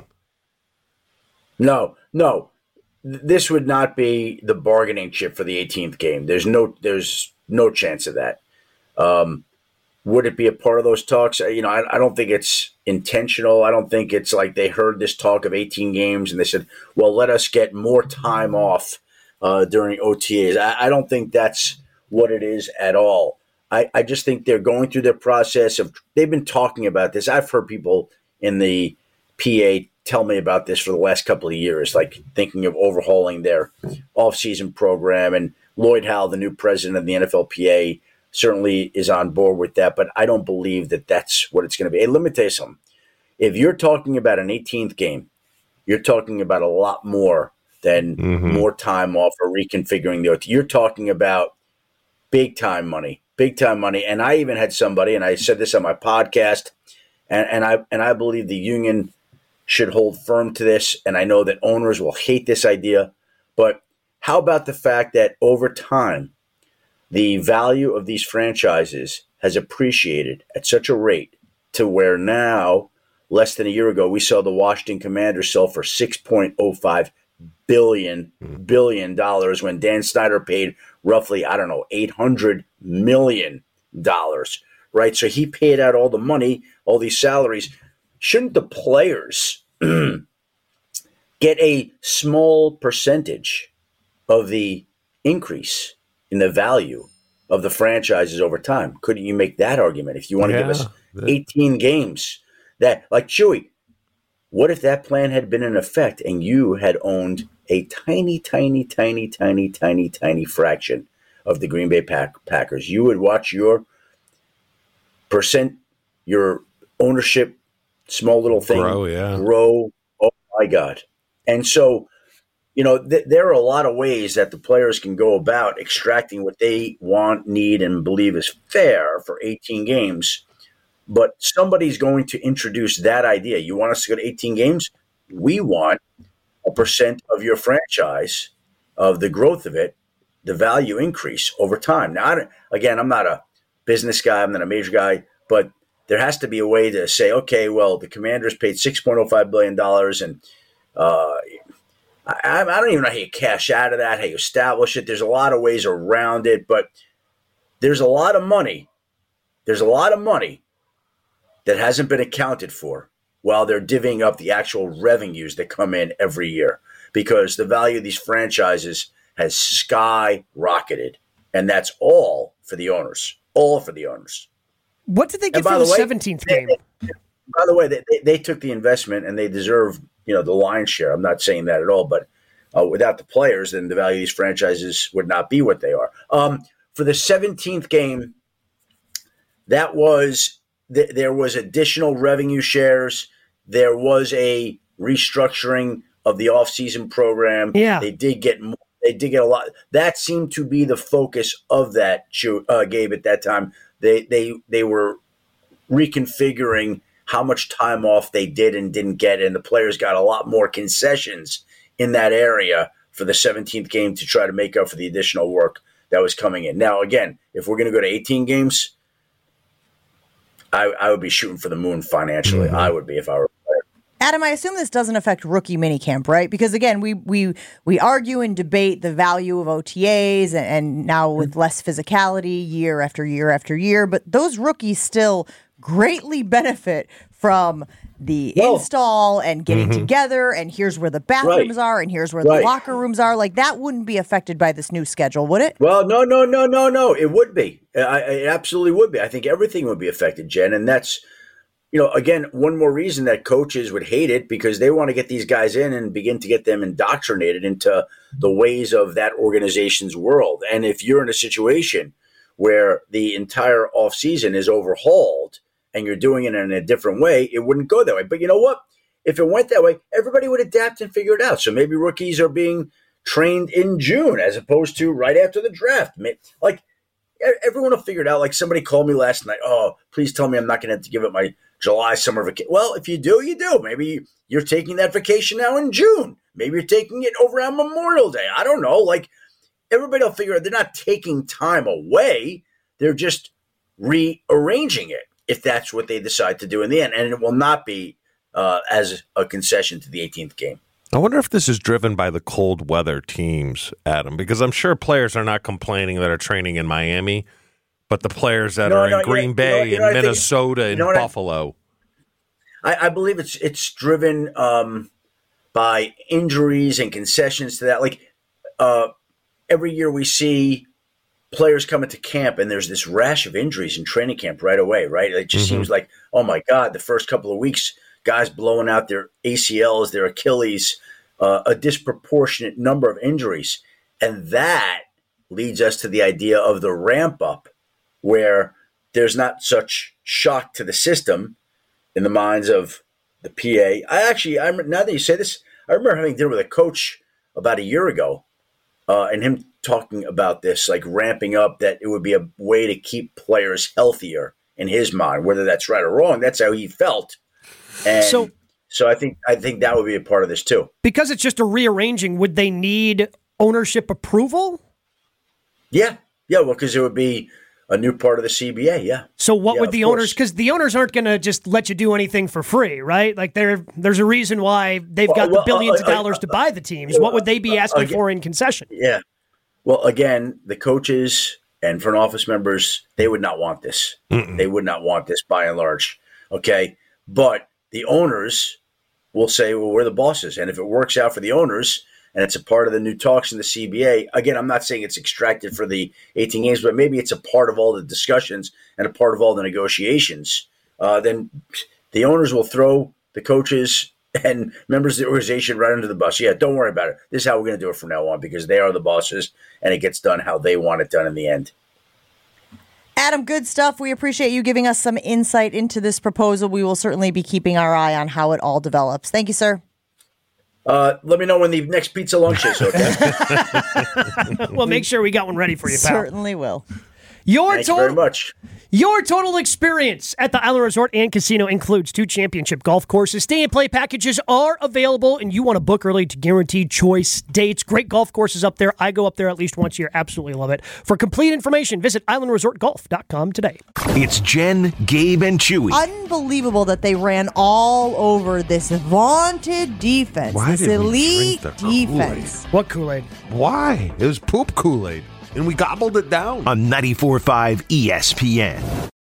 No, no. Th- This would not be the bargaining chip for the eighteenth game. There's no there's no chance of that. Um, would it be a part of those talks? Uh, You know, I, I don't think it's intentional. I don't think it's like they heard this talk of eighteen games and they said, well, let us get more time off uh, during O T As. I, I don't think that's what it is at all. I, I just think they're going through their process of, they've been talking about this. I've heard people in the P A tell me about this for the last couple of years, like thinking of overhauling their offseason program. And Lloyd Howell, the new president of the N F L P A, certainly is on board with that. But I don't believe that that's what it's going to be. Hey, let me tell you something. If you're talking about an eighteenth game, you're talking about a lot more than Mhm. more time off or reconfiguring the O T. You're talking about big time money, big time money. And I even had somebody, and I said this on my podcast, and, and I and I believe the union should hold firm to this. And I know that owners will hate this idea, but how about the fact that over time, the value of these franchises has appreciated at such a rate to where now, less than a year ago, we saw the Washington Commanders sell for six point oh five billion billion dollars when Dan Snyder paid roughly, I don't know, eight hundred million dollars, right? So he paid out all the money, all these salaries. Shouldn't the players get a small percentage of the increase in the value of the franchises over time? Couldn't you make that argument if you want to give us Yeah. eighteen games? That, like, Chewy, what if that plan had been in effect and you had owned a tiny, tiny, tiny, tiny, tiny, tiny fraction of the Green Bay Pack- Packers? You would watch your percent, your ownership, small little thing Grow, yeah. grow. Oh my God. And so you know, th- there are a lot of ways that the players can go about extracting what they want, need, and believe is fair for eighteen games. But somebody's going to introduce that idea. You want us to go to eighteen games? We want a percent of your franchise, of the growth of it, the value increase over time. Now, I don't, again, I'm not a business guy. I'm not a major guy. But there has to be a way to say, okay, well, the Commanders paid six point oh five billion dollars, and uh, I, I don't even know how you cash out of that, how you establish it. There's a lot of ways around it, but there's a lot of money. There's a lot of money that hasn't been accounted for while they're divvying up the actual revenues that come in every year, because the value of these franchises has skyrocketed, and that's all for the owners, all for the owners. What did they get for the, the way, seventeenth game? They, they, by the way, they, they, they took the investment and they deserve, you know, the lion's share. I'm not saying that at all, but uh, without the players, then the value of these franchises would not be what they are. Um, for the seventeenth game, that was th- there was additional revenue shares. There was a restructuring of the offseason program. Yeah, they did get more. They did get a lot. That seemed to be the focus of that, uh, Gabe, at that time. They they they were reconfiguring how much time off they did and didn't get, and the players got a lot more concessions in that area for the seventeenth game to try to make up for the additional work that was coming in. Now, again, if we're going to go to eighteen games, I, I would be shooting for the moon financially. Mm-hmm. I would be if I were a player. Adam, I assume this doesn't affect rookie minicamp, right? Because again, we we we argue and debate the value of O T As, and, and now with less physicality year after year after year, but those rookies still greatly benefit from the well, install and getting mm-hmm. together, and here's where the bathrooms right. are, and here's where right. the locker rooms are. Like, that wouldn't be affected by this new schedule, would it? Well, no, no, no, no, no. It would be. I, it absolutely would be. I think everything would be affected, Jen, and that's, you know, again, one more reason that coaches would hate it, because they want to get these guys in and begin to get them indoctrinated into the ways of that organization's world. And if you're in a situation where the entire offseason is overhauled and you're doing it in a different way, it wouldn't go that way. But you know what? If it went that way, everybody would adapt and figure it out. So maybe rookies are being trained in June as opposed to right after the draft. Like, everyone will figure it out. Like, somebody called me last night. Oh, please tell me I'm not going to have to give up my July summer vacation. Well, if you do, you do. Maybe you're taking that vacation now in June. Maybe you're taking it over on Memorial Day. I don't know. Like, everybody will figure out. They're not taking time away. They're just rearranging it, if that's what they decide to do in the end. And it will not be uh, as a concession to the eighteenth game. I wonder if this is driven by the cold weather teams, Adam, because I'm sure players are not complaining that are training in Miami, but the players that no, are no, in Green you know, Bay you know, and you know, Minnesota think, and you know Buffalo. I, I believe it's it's driven um, by injuries and concessions to that. Like, uh, every year we see players come into camp and there's this rash of injuries in training camp right away, right? It just mm-hmm. seems like, oh my God, the first couple of weeks, guys blowing out their A C Ls, their Achilles, uh, a disproportionate number of injuries. And that leads us to the idea of the ramp up, where there's not such shock to the system in the minds of the P A. I actually, I now that you say this, I remember having dinner with a coach about a year ago, uh, and him talking about this, like ramping up, that it would be a way to keep players healthier in his mind. Whether that's right or wrong, that's how he felt. And so, so I think I think that would be a part of this too. Because it's just a rearranging, would they need ownership approval? Yeah, yeah. Well, because it would be a new part of the C B A. Yeah. So what yeah, would the owners? Because the owners aren't going to just let you do anything for free, right? Like, there, there's a reason why they've got well, the billions uh, uh, of dollars uh, to buy the teams. What would they be asking uh, again, for in concession? Yeah. Well, again, the coaches and front office members, they would not want this. Mm-mm. They would not want this by and large. Okay. But the owners will say, well, we're the bosses. And if it works out for the owners and it's a part of the new talks in the C B A, again, I'm not saying it's extracted for the eighteen games, but maybe it's a part of all the discussions and a part of all the negotiations, uh, then the owners will throw the coaches and members of the organization right under the bus. Yeah, don't worry about it. This is how we're going to do it from now on, because they are the bosses and it gets done how they want it done in the end. Adam, good stuff. We appreciate you giving us some insight into this proposal. We will certainly be keeping our eye on how it all develops. Thank you, sir. Uh, let me know when the next pizza lunch is, okay? Well, make sure we got one ready for you, pal. Certainly will. Your Thank total, you very much. Your total experience at the Island Resort and Casino includes two championship golf courses. Stay and play packages are available, and you want to book early to guarantee choice dates. Great golf courses up there. I go up there at least once a year. Absolutely love it. For complete information, visit island resort golf dot com today. It's Jen, Gabe, and Chewy. Unbelievable that they ran all over this vaunted defense, Why this did we elite drink the defense. What Kool-Aid? Why? It was poop Kool-Aid. And we gobbled it down. On ninety-four point five E S P N.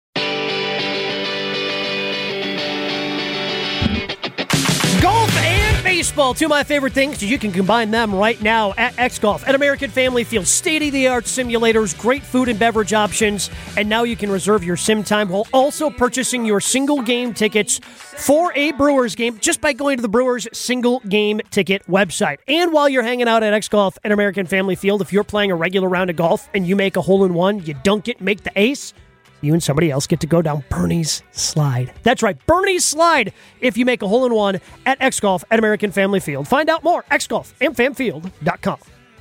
Golf and baseball, two of my favorite things. You can combine them right now at X Golf at American Family Field. State-of-the-art simulators, great food and beverage options, and now you can reserve your sim time while also purchasing your single game tickets for a Brewers game just by going to the Brewers single game ticket website. And while you're hanging out at X Golf at American Family Field, if you're playing a regular round of golf and you make a hole-in-one, you dunk it, make the ace, you and somebody else get to go down Bernie's Slide. That's right, Bernie's Slide if you make a hole-in-one at X Golf at American Family Field. Find out more, x golf and fam field dot com.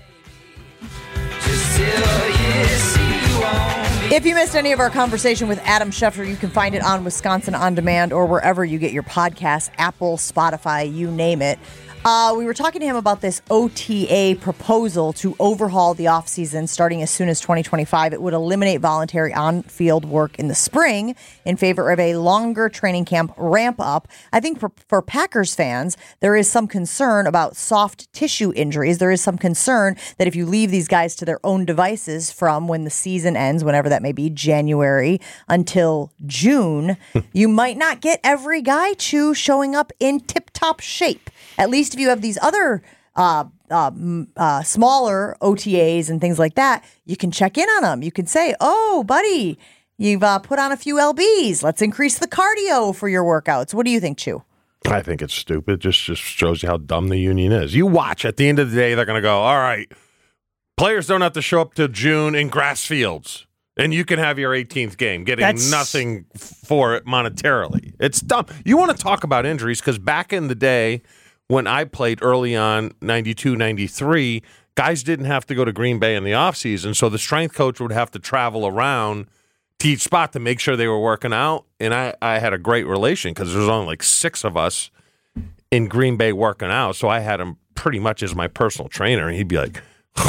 If you missed any of our conversation with Adam Schefter, you can find it on Wisconsin On Demand or wherever you get your podcasts, Apple, Spotify, you name it. Uh, we were talking to him about this O T A proposal to overhaul the offseason starting as soon as twenty twenty-five. It would eliminate voluntary on-field work in the spring in favor of a longer training camp ramp-up. I think for, for Packers fans, there is some concern about soft tissue injuries. There is some concern that if you leave these guys to their own devices from when the season ends, whenever that may be, January until June, you might not get every guy, Chew, showing up in tip-top shape. At least if you have these other uh, uh, uh, smaller O T As and things like that, you can check in on them. You can say, oh, buddy, you've uh, put on a few L Bs. Let's increase the cardio for your workouts. What do you think, Chew? I think it's stupid. Just just shows you how dumb the union is. You watch. At the end of the day, they're going to go, all right, players don't have to show up till June in grass fields. And you can have your eighteenth game getting That's... nothing for it monetarily. It's dumb. You want to talk about injuries because back in the day, when I played early on, ninety-two, ninety-three, guys didn't have to go to Green Bay in the offseason, so the strength coach would have to travel around to each spot to make sure they were working out. And I, I had a great relation because there was only like six of us in Green Bay working out, so I had him pretty much as my personal trainer, and he'd be like,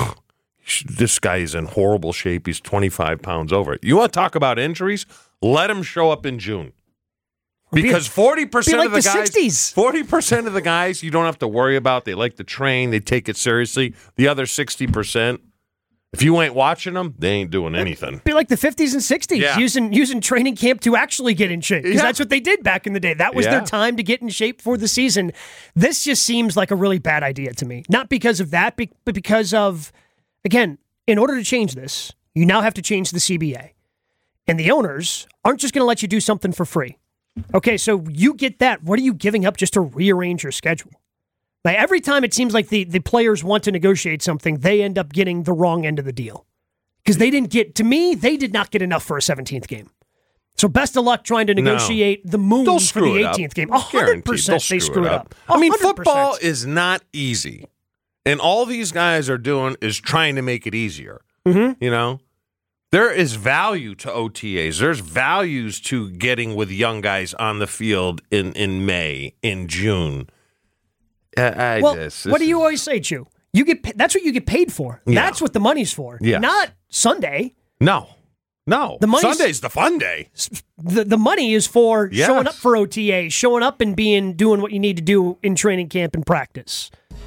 this guy is in horrible shape. He's twenty-five pounds over. You want to talk about injuries? Let him show up in June. Because forty percent like of the, the guys, sixties. forty percent of the guys you don't have to worry about. They like to train. They take it seriously. The other sixty percent, if you ain't watching them, they ain't doing anything. Be like the fifties and sixties, Yeah. using using training camp to actually get in shape. Because Yeah. that's what they did back in the day. That was Yeah. their time to get in shape for the season. This just seems like a really bad idea to me. Not because of that, be- but because of, again, in order to change this, you now have to change the C B A. And the owners aren't just going to let you do something for free. Okay, so you get that. What are you giving up just to rearrange your schedule? Like every time it seems like the, the players want to negotiate something, they end up getting the wrong end of the deal. Because they didn't get, to me, they did not get enough for a seventeenth game. So best of luck trying to negotiate No. the moon They'll for screw the it up. eighteenth game. one hundred percent Guaranteed. They'll they screw it up. I mean, one hundred percent. football is not easy. And all these guys are doing is trying to make it easier. Mm-hmm. You know? There is value to O T As. There's values to getting with young guys on the field in, in May, in June. I, I well, just, what do you always say, Chew? You get pa- that's what you get paid for. Yeah. That's what the money's for. Yes. Not Sunday. No. No. The money's- Sunday's the fun day. The the money is for Yes. showing up for O T A, showing up and being doing what you need to do in training camp and practice.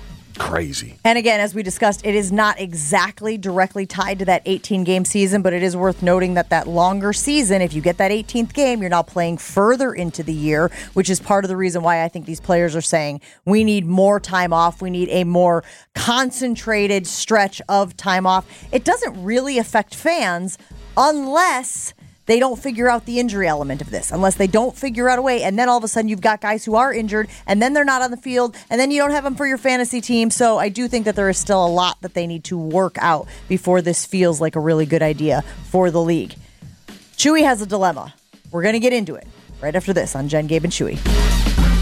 Crazy. And again, as we discussed, it is not exactly directly tied to that eighteen-game season, but it is worth noting that that longer season, if you get that eighteenth game, you're now playing further into the year, which is part of the reason why I think these players are saying we need more time off. We need a more concentrated stretch of time off. It doesn't really affect fans unless they don't figure out the injury element of this, unless they don't figure out a way. And then all of a sudden you've got guys who are injured and then they're not on the field and then you don't have them for your fantasy team. So I do think that there is still a lot that they need to work out before this feels like a really good idea for the league. Chewy has a dilemma. We're going to get into it right after this on Jen, Gabe, and Chewy.